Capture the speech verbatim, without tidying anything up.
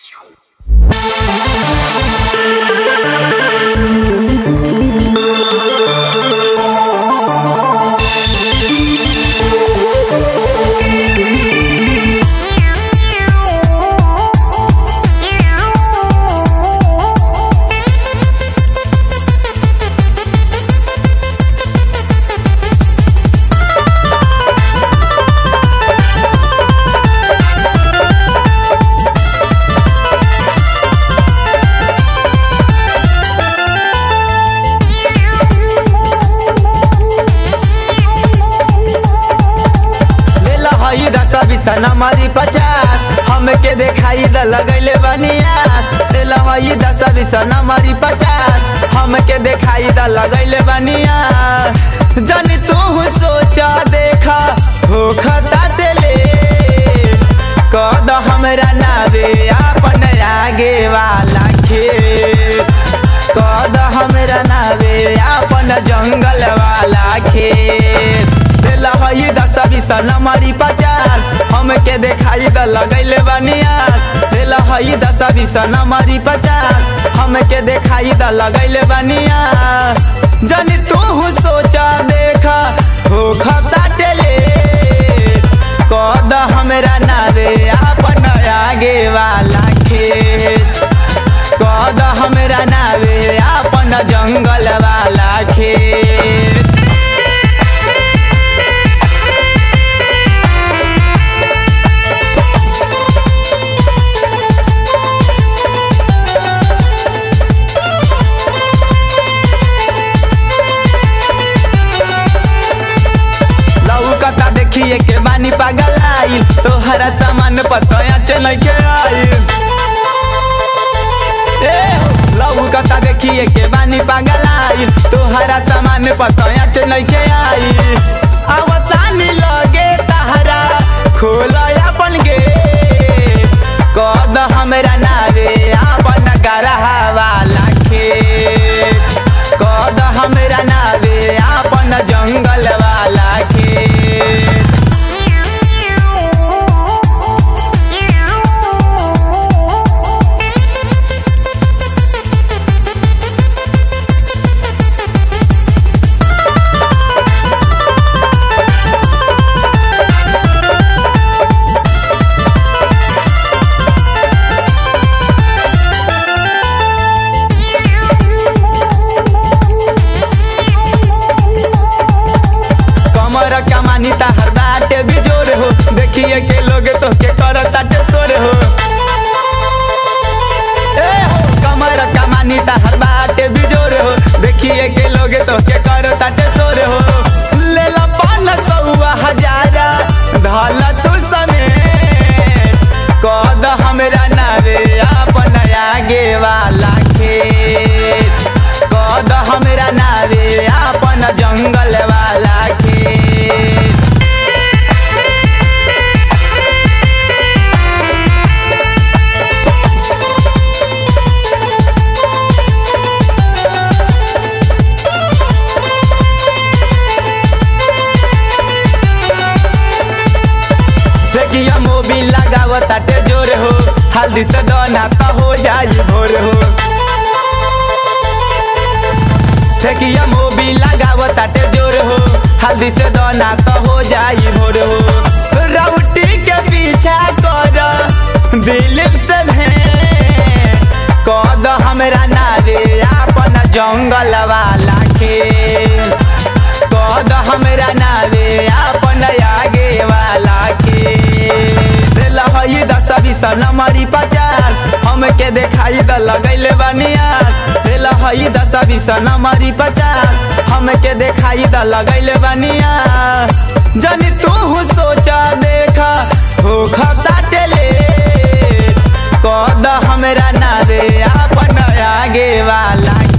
नंबरी पचास हमके देखाई द लगैले बनिया लहई दस बीस नंबरी पचास हमके देखाई द लगैले बनिया जनी तू सोचा देखा हो खता दिले कद हमरा नावे अपन आगे वाला खेत कद हमरा नावे अपन जंगल वाला खेत लहई दस बीस नंबरी पचास हमके देखाई द लगैले बनिया लहई दस बीस नंबरी पचास हमके देखाई द लगैले बनिया जनी तू सोचा देखा हो खता टेले कद हमरा नावे अपन आगे वाला खेत कद हमरा नावे अपन जंगल वाला खेत देखिए के बानी पागल आई तोहरा सामान पतया चल के आई लहू कता देखिए के बानी पागल आई तोहरा सामान पतया चल के आई आवतानी लगे तहरा खोल अपन गे कद हमरा नावे अपन गरहा वाला खेत कद हमरा नावे अपन जंगल वाला खेत कमानी हर बाटे बिजोर हो देखिए के लोग तो के करता सोर हो कमर कमानी हर बाटे बिजोर हो देखिए के लोग तो के करता सोर हो ले ला पान सौआ हजारा धल तू समेत कद हमरा नावे अपन आगे वाला खेत कद हमरा नावे अपन जंगल वाला खेत देखिया मोबिल लगावता टे जोर हो हल्दी से दोना तो हो जाई भोर हो देखिया मोबिल लगावता टे जोर हो हल्दी से दोना तो हो जाई भोर हो राउटी के पीछा कर दिलीप से कद हमरा नावे अपन जंगल वाला खेत कद हमरा नावे अपन आगे वाला खेत लहई दस बीस नंबरी पचास हमके देखाई द लगैले बनिया लहई दस बीस नंबरी पचास हमके देखाई द लगैले बनिया जनी तू सोचा देखा हो खता टेले कद हमरा नावे अपन आगे वाला